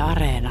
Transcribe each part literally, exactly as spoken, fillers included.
Areena.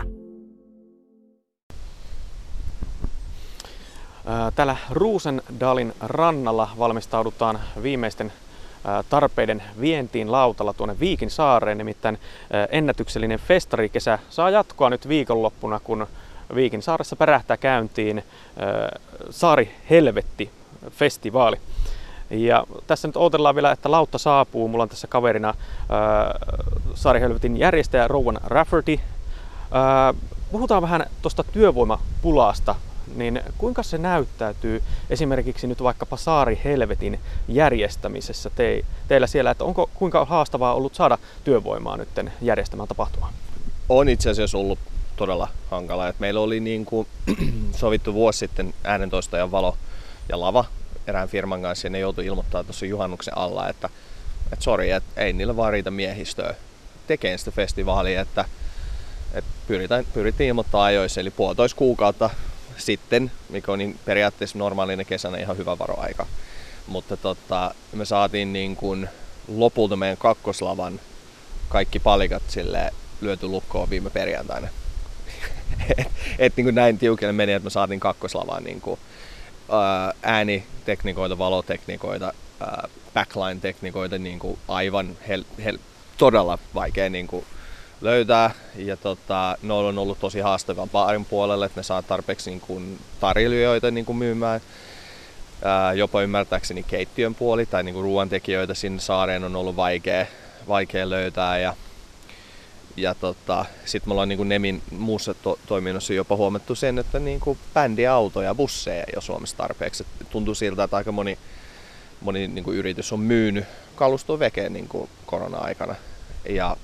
Täällä Ruusendalin rannalla valmistaudutaan viimeisten tarpeiden vientiin lautalla tuonne Viikin saareen. Nimittäin ennätyksellinen festarikesä saa jatkoa nyt viikonloppuna, kun Viikin saaressa pärähtää käyntiin Saari Helvetti-festivaali. Ja tässä nyt odotellaan vielä, että lautta saapuu. Mulla on tässä kaverina ää, Saari Helvetin järjestäjä Rowan Rafferty. Ää, puhutaan vähän tuosta työvoimapulasta. Niin kuinka se näyttäytyy esimerkiksi nyt vaikkapa Saari Helvetin järjestämisessä te, teillä siellä, että onko kuinka haastavaa ollut saada työvoimaa nyt järjestämään tapahtumaa? On itse asiassa ollut todella hankala. Et meillä oli niin kuin sovittu vuosi sitten äänentoistajan Valo ja Lava erään firman kanssa, ja ne joutui ilmoittaa tuossa juhannuksen alla, että, että sori, että ei niillä vaan riitä miehistöä tekemään sitä festivaalia, että, että pyritään, pyrittiin ilmoittaa ajoissa, eli puolitoista kuukautta sitten, mikä on niin periaatteessa normaalina kesänä ihan hyvä varoaika. Mutta tota, me saatiin niin kuin lopulta meidän kakkoslavan kaikki palikat silleen lyöty lukkoon viime perjantaina. et, et niin kuin näin tiukille meni, että me saatiin kakkoslavaan niin kuin, ää, ääniteknikoita, valoteknikoita, ää, backline-teknikoita niin kuin aivan hel, hel, todella vaikea niin kuin löytää. Ja tota, ne on ollut tosi haastavaa baarin puolelle, että ne saa tarpeeksi niin kuin tarjoilijoita niin kuin myymään. Ää, jopa ymmärtääkseni keittiön puoli tai niin kuin ruoantekijöitä sinne saareen on ollut vaikea, vaikea löytää. Ja, ja tota, sitten me ollaan niin kuin Nemin muussa to- toiminnossa jopa huomattu sen, että niin kuin bändiautoja ja busseja ei ole Suomessa tarpeeksi. Et tuntuu siltä, että aika moni, moni niin kuin yritys on myynyt kalustoa vekeen niin kuin korona-aikana. Ja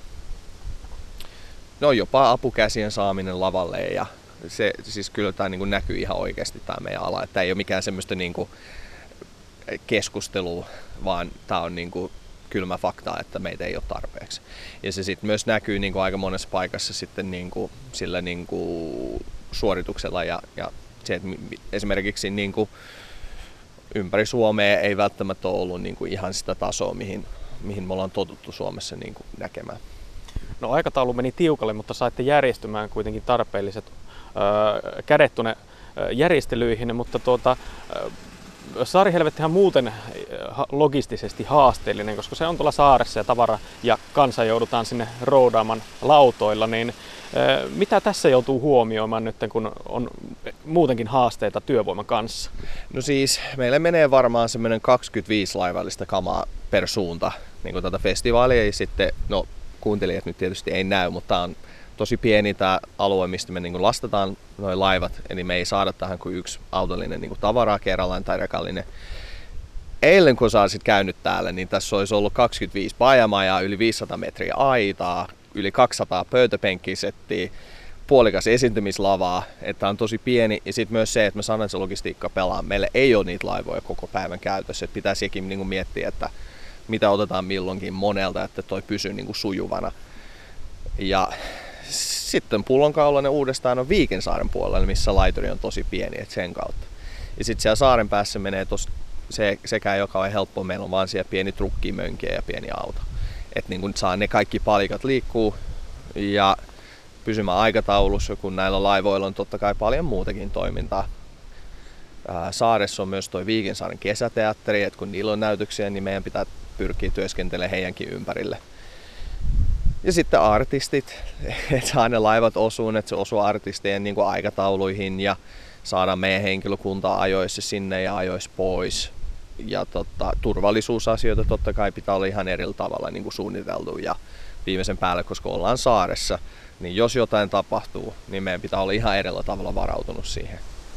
no jopa apukäsien saaminen lavalle, ja se, siis kyllä tämä niin näkyy ihan oikeasti tämä meidän ala. Tämä ei ole mikään semmoista niin kuin keskustelua, vaan tämä on niin kuin kylmä fakta, että meitä ei ole tarpeeksi. Ja se sitten myös näkyy niin kuin aika monessa paikassa sitten niin kuin sillä niin kuin suorituksella, ja, ja se, että esimerkiksi niin kuin ympäri Suomea ei välttämättä ole ollut niin kuin ihan sitä tasoa, mihin, mihin me ollaan totuttu Suomessa niin kuin näkemään. No aikataulu meni tiukalle, mutta saitte järjestymään kuitenkin tarpeelliset öö, kädet tuonne öö, järjestelyihin, mutta tuota, öö, Saari Helvettihän muuten logistisesti haasteellinen, koska se on tuolla saaressa ja tavara ja kansa joudutaan sinne roudaamaan lautoilla, niin öö, mitä tässä joutuu huomioimaan nyt, kun on muutenkin haasteita työvoiman kanssa? No siis meille menee varmaan semmoinen kaksikymmentäviisi laivallista kamaa per suunta niin kuin tätä festivaalia, ja sitten no kuuntelijat nyt tietysti ei näy, mutta tämä on tosi pieni tämä alue, mistä me niin kuin lastataan nuo laivat, eli me ei saada tähän kuin yksi autollinen niin kuin tavaraa kerrallaan tai rekallinen. Eilen kun sä olisit käynyt täällä, niin tässä olisi ollut kaksikymmentäviisi pajamajaa, yli viisisataa metriä aitaa, yli kaksisataa pöytäpenkkisettiä, puolikas esiintymislavaa, että on tosi pieni, ja sitten myös se, että me saadaan se logistiikka pelaa. Meillä ei ole niitä laivoja koko päivän käytössä, että pitää sekin niin kuin miettiä, että mitä otetaan milloinkin monelta, että toi pysyy niin kuin sujuvana. Ja sitten pullonkaulainen uudestaan on Viikinsaaren puolella, missä laituri on tosi pieni, että sen kautta. Ja sitten siellä saaren päässä menee tos, se, sekään, joka on helppo, meillä on vaan siellä pieni trukkimönkiä ja pieni auto. Että niin kun saa ne kaikki palikat liikkuu ja pysymään aikataulussa, kun näillä laivoilla on totta kai paljon muutakin toimintaa. Ää, saaressa on myös toi Viikinsaaren kesäteatteri, että kun niillä on näytöksiä, niin meidän pitää pyrkiä työskentelemään heidänkin ympärille. Ja sitten artistit, että saa ne laivat osuun, että se osuu artistien niin kuin aikatauluihin ja saadaan meidän henkilökuntaa ajoissa sinne ja ajoissa pois. Ja tota, turvallisuusasioita totta kai pitää olla ihan eri tavalla niin kuin suunniteltu, ja viimeisen päälle, koska ollaan saaressa, niin jos jotain tapahtuu, niin meidän pitää olla ihan eri tavalla varautunut siihen.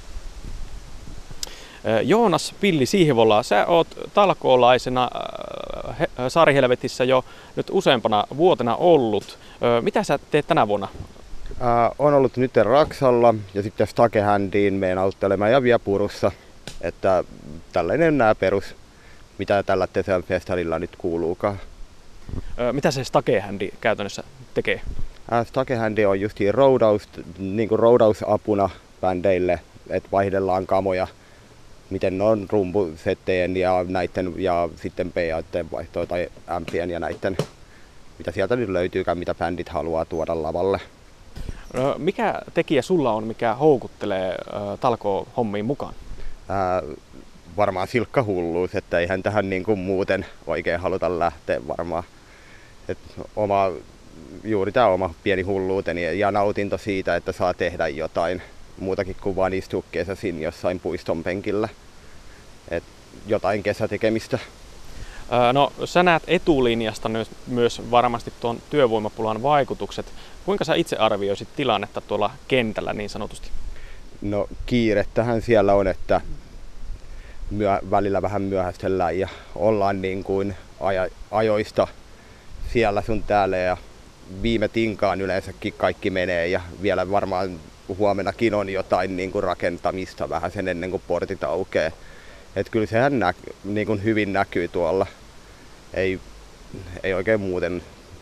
Joonas Pilli Sihvola, sä oot talkoolaisena Saari Helvetissä jo nyt useampana vuotena ollut. Mitä sä teet tänä vuonna? Ää, on ollut nyt Raksalla ja sitten Stakehändiin meidän auttelemaan ja Viepurussa. Että tällainen nämä perus, mitä tällä Tesean festarilla nyt kuuluukaan. Mitä se Stakehändi käytännössä tekee? Ää, Stakehändi on just roudaus, niin kuin roudausapuna bändeille, että vaihdellaan kamoja. Miten ne on rumpusetteen ja näitten ja sitten P A-teen vaihtoa tai ämpien ja näitten, mitä sieltä nyt löytyykään, mitä bändit haluaa tuoda lavalle. No, mikä tekijä sulla on, mikä houkuttelee äh, talkoohommiin mukaan? Ää, varmaan silkkahulluus, että eihän tähän niin kuin muuten oikein haluta lähteä varmaan. Et oma, juuri tämä oma pieni hulluuteni ja nautinto siitä, että saa tehdä jotain muutakin kuin vaan istua kesäsin jossain puiston penkillä. Et jotain kesätekemistä. No, sä näet etulinjasta myös varmasti tuon työvoimapulan vaikutukset. Kuinka sä itse arvioisit tilannetta tuolla kentällä niin sanotusti? No kiirettähän siellä on, että myö, välillä vähän myöhästellään ja ollaan niin kuin aja, ajoista siellä sun täällä ja viime tinkaan yleensäkin kaikki menee ja vielä varmaan huomenakin on jotain niin kuin rakentamista vähän sen ennen kuin portit aukeaa. Että kyllä sehän nä, niin kuin hyvin näkyy tuolla. Ei, ei oikein muuten.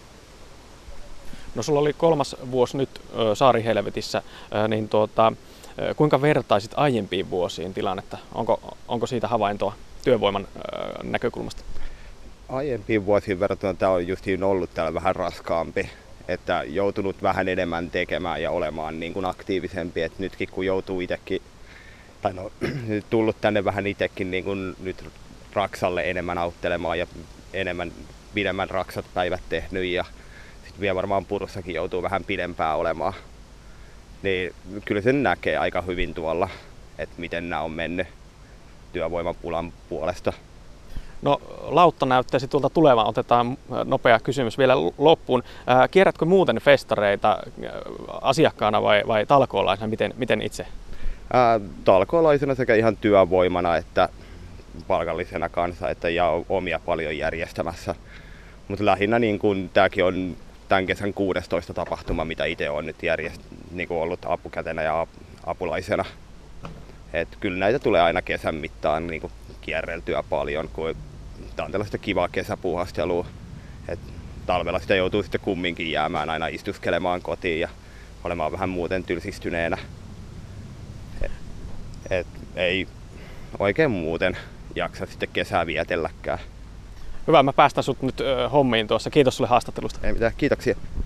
No sulla oli kolmas vuosi nyt ö, Saarihelvetissä, ö, niin tuota, ö, kuinka vertaisit aiempiin vuosiin tilannetta? Onko, onko siitä havaintoa työvoiman ö, näkökulmasta? Aiempiin vuosiin verrattuna tämä on justiin ollut täällä vähän raskaampi. Että joutunut vähän enemmän tekemään ja olemaan niin kuin aktiivisempi. Et nytkin kun joutuu itsekin tai no, tullut tänne vähän itsekin niin kuin nyt raksalle enemmän auttelemaan ja enemmän pidemmän raksat päivät tehnyt ja sitten vielä varmaan purussakin joutuu vähän pidempään olemaan. Niin kyllä sen näkee aika hyvin tuolla, että miten nämä on mennyt työvoimapulan puolesta. No lautta näyttäisi tuolta tulevan. Otetaan nopea kysymys vielä loppuun. Ää, kierrätkö muuten festareita asiakkaana vai, vai talkoolaisena? Miten, miten itse? Ää, talkoolaisena sekä ihan työvoimana että palkallisena kanssa että ja omia paljon järjestämässä. Mutta lähinnä niin kun tämäkin on tämän kesän kuudestoista tapahtuma, mitä itse olen nyt järjest, niin kun ollut apukätenä ja apulaisena. Et kyllä näitä tulee aina kesän mittaan niin kun kierreltyä paljon, kun tämä on tällaista kivaa kesäpuuhastelua. Et talvella sitä joutuu sitten kumminkin jäämään aina istuskelemaan kotiin ja olemaan vähän muuten tylsistyneenä. Et, et ei oikein muuten jaksa sitten kesää vietelläkään. Hyvä, mä päästän sut nyt ö, hommiin tuossa. Kiitos sulle haastattelusta. Ei mitään, kiitoksia.